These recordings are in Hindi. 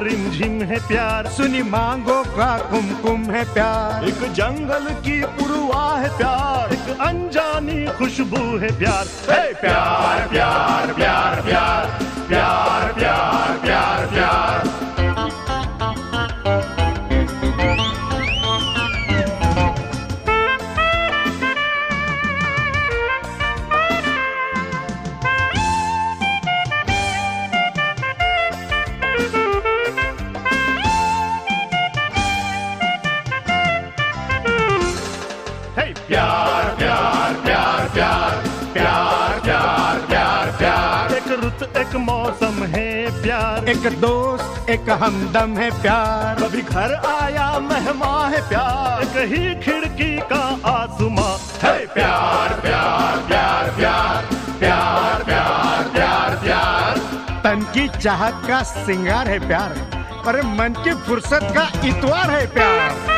रिमझिम है प्यार, सुनी मांगो का कुमकुम है प्यार, एक जंगल की पुरवा है प्यार, एक अनजानी खुशबू है प्यार। हे प्यार प्यार प्यार प्यार प्यार प्यार प्यार प्यार। प्यार प्यार प्यार प्यार प्यार प्यार प्यार प्यार। एक रुत एक मौसम है प्यार, एक दोस्त एक हमदम है प्यार, कभी घर आया मेहमान है प्यार, एक ही खिड़की का आसमां है प्यार प्यार प्यार प्यार प्यार प्यार प्यार प्यार। तन की चाहत का सिंगार है प्यार, पर मन की फुर्सत का इतवार है प्यार।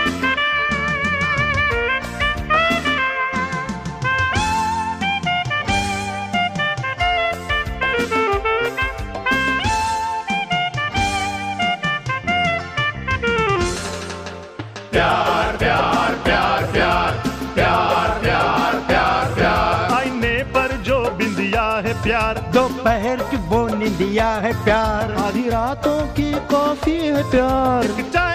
प्यार प्यार प्यार प्यार प्यार प्यार प्यार प्यार। आईने पर जो बिंदिया है प्यार, दोपहर की वो निंदिया है प्यार, आधी रातों की कॉफी है प्यार,